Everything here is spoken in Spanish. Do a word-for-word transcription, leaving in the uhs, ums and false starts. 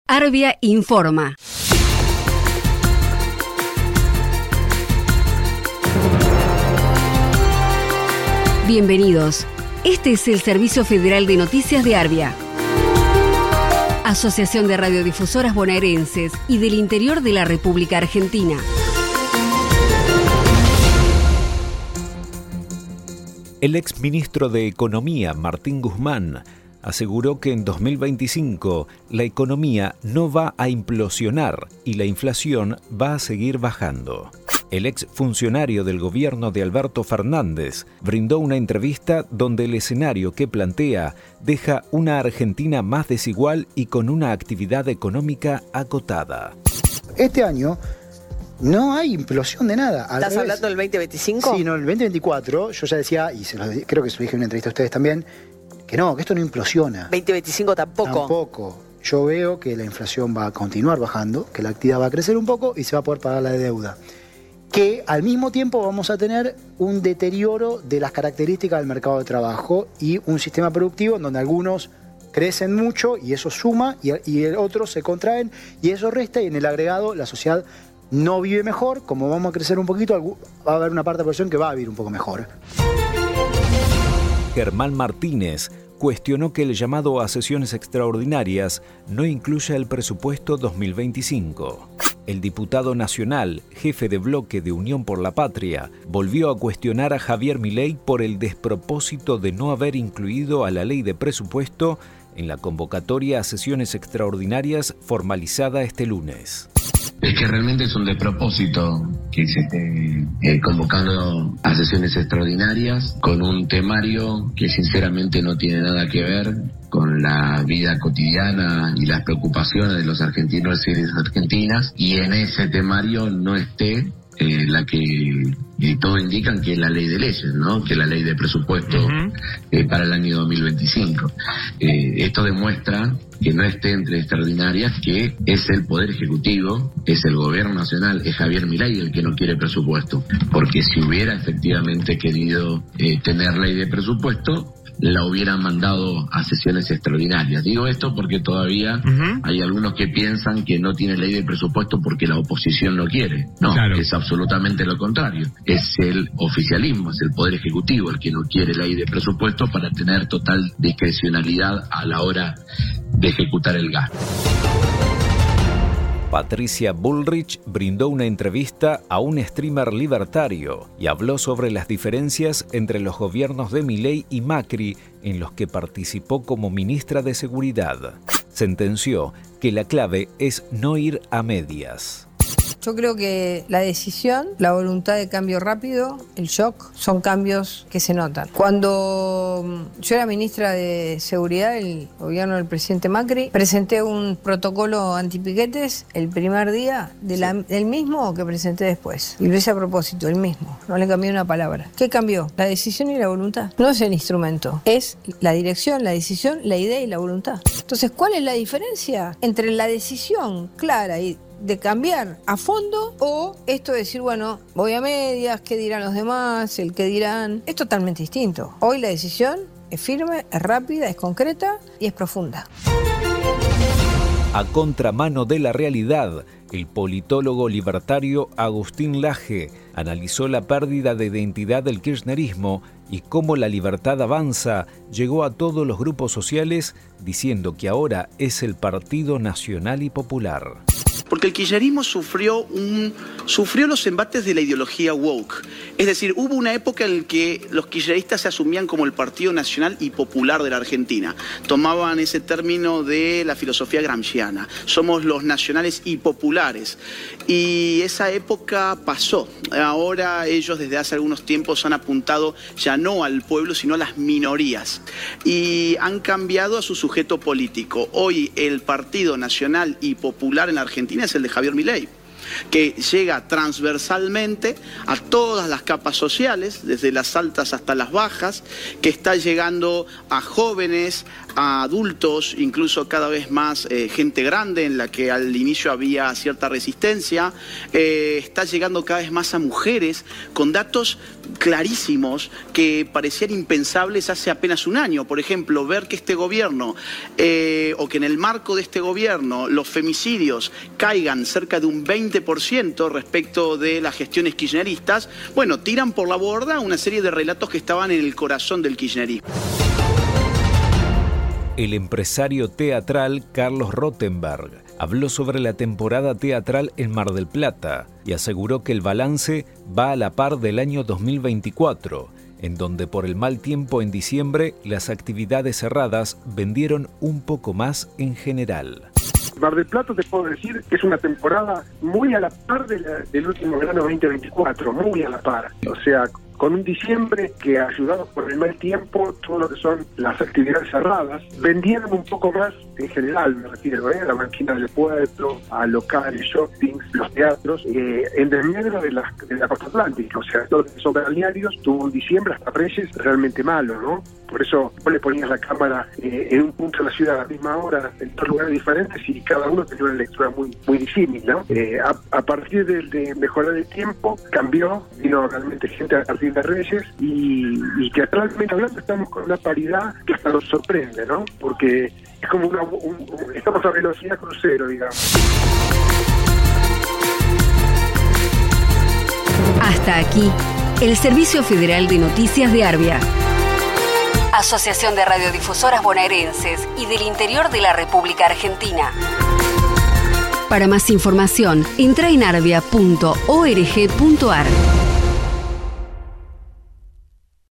Arbia informa. Bienvenidos. Este es el Servicio Federal de Noticias de Arbia, Asociación de Radiodifusoras Bonaerenses y del Interior de la República Argentina. El exministro de Economía, Martín Guzmán, aseguró que en dos mil veinticinco la economía no va a implosionar y la inflación va a seguir bajando. El exfuncionario del gobierno de Alberto Fernández brindó una entrevista donde el escenario que plantea deja una Argentina más desigual y con una actividad económica acotada. Este año no hay implosión de nada. Al ¿Estás revés. hablando del veinte veinticinco? Sí, no, el veinte veinticuatro, yo ya decía, y se lo, creo que se lo dije en una entrevista a ustedes también, que no, que esto no implosiona. ¿veinte veinticinco tampoco? Tampoco. Yo veo que la inflación va a continuar bajando, que la actividad va a crecer un poco y se va a poder pagar la deuda. Que al mismo tiempo vamos a tener un deterioro de las características del mercado de trabajo y un sistema productivo en donde algunos crecen mucho y eso suma y, y otros se contraen y eso resta y en el agregado la sociedad no vive mejor. Como vamos a crecer un poquito, va a haber una parte de la población que va a vivir un poco mejor. Germán Martínez cuestionó que el llamado a sesiones extraordinarias no incluya el presupuesto dos mil veinticinco. El diputado nacional, jefe de bloque de Unión por la Patria, volvió a cuestionar a Javier Milei por el despropósito de no haber incluido a la ley de presupuesto en la convocatoria a sesiones extraordinarias formalizada este lunes. Es que realmente es un despropósito que se esté eh, convocando a sesiones extraordinarias con un temario que sinceramente no tiene nada que ver con la vida cotidiana y las preocupaciones de los argentinos y las argentinas, y en ese temario no esté eh, la que eh, todo indican que es la ley de leyes, ¿no? Que es la ley de presupuesto uh-huh. eh, para el año dos mil veinticinco. Eh, esto demuestra que no esté entre extraordinarias, que es el Poder Ejecutivo, es el Gobierno Nacional, es Javier Milei el que no quiere presupuesto. Porque si hubiera efectivamente querido eh, tener ley de presupuesto, la hubieran mandado a sesiones extraordinarias. Digo esto porque todavía uh-huh. hay algunos que piensan que no tiene ley de presupuesto porque la oposición no quiere. No, claro. Es absolutamente lo contrario. Es el oficialismo, es el Poder Ejecutivo el que no quiere ley de presupuesto para tener total discrecionalidad a la hora de ejecutar el gasto. Patricia Bullrich brindó una entrevista a un streamer libertario y habló sobre las diferencias entre los gobiernos de Milei y Macri en los que participó como ministra de Seguridad. Sentenció que la clave es no ir a medias. Yo creo que la decisión, la voluntad de cambio rápido, el shock, son cambios que se notan. Cuando yo era ministra de Seguridad del gobierno del presidente Macri, presenté un protocolo antipiquetes el primer día de la, del mismo que presenté después. Y lo hice a propósito, el mismo. No le cambié una palabra. ¿Qué cambió? La decisión y la voluntad. No es el instrumento, es la dirección, la decisión, la idea y la voluntad. Entonces, ¿cuál es la diferencia entre la decisión clara y de cambiar a fondo o esto de decir, bueno, voy a medias, qué dirán los demás, el qué dirán? Es totalmente distinto. Hoy la decisión es firme, es rápida, es concreta y es profunda. A contramano de la realidad, el politólogo libertario Agustín Laje analizó la pérdida de identidad del kirchnerismo y cómo la libertad avanza llegó a todos los grupos sociales diciendo que ahora es el Partido Nacional y Popular. Porque el kirchnerismo sufrió, un, sufrió los embates de la ideología woke. Es decir, hubo una época en la que los kirchneristas se asumían como el Partido Nacional y Popular de la Argentina. Tomaban ese término de la filosofía gramsciana. Somos los nacionales y populares. Y esa época pasó. Ahora ellos desde hace algunos tiempos han apuntado ya no al pueblo, sino a las minorías. Y han cambiado a su sujeto político. Hoy el Partido Nacional y Popular en la Argentina es el de Javier Milei, que llega transversalmente a todas las capas sociales, desde las altas hasta las bajas, que está llegando a jóvenes, a adultos, incluso cada vez más eh, gente grande, en la que al inicio había cierta resistencia. Eh, está llegando cada vez más a mujeres, con datos clarísimos que parecían impensables hace apenas un año. Por ejemplo, ver que este gobierno, eh, o que en el marco de este gobierno, los femicidios caigan cerca de un veinte por ciento respecto de las gestiones kirchneristas, bueno, tiran por la borda una serie de relatos que estaban en el corazón del kirchnerismo. El empresario teatral Carlos Rottenberg habló sobre la temporada teatral en Mar del Plata y aseguró que el balance va a la par del año dos mil veinticuatro, en donde por el mal tiempo en diciembre las actividades cerradas vendieron un poco más en general. Mar del Plata, te puedo decir que es una temporada muy a la par de la, del último verano veinte veinticuatro, muy a la par. O sea, con un diciembre que, ayudado por el mal tiempo, todo lo que son las actividades cerradas, vendieron un poco más en general, me refiero, ¿eh? a la máquina del puerto, a locales, shoppings, los teatros, eh, en desmedro de la, de la costa atlántica. O sea, todo lo que son balnearios tuvo un diciembre hasta Reyes realmente malo, ¿no? Por eso vos le ponías la cámara eh, en un punto de la ciudad a la misma hora, en dos lugares diferentes, y cada uno tenía una lectura muy muy disímil, ¿no? Eh, a, a partir de, de mejorar el tiempo, cambió, vino realmente gente a partir de Reyes, y, y teatralmente hablando estamos con una paridad que hasta nos sorprende, ¿no? Porque es como una, un, un, estamos a velocidad crucero, digamos. Hasta aquí, el Servicio Federal de Noticias de Arbia. Asociación de Radiodifusoras Bonaerenses y del Interior de la República Argentina. Para más información, entra en arbia punto org punto ar.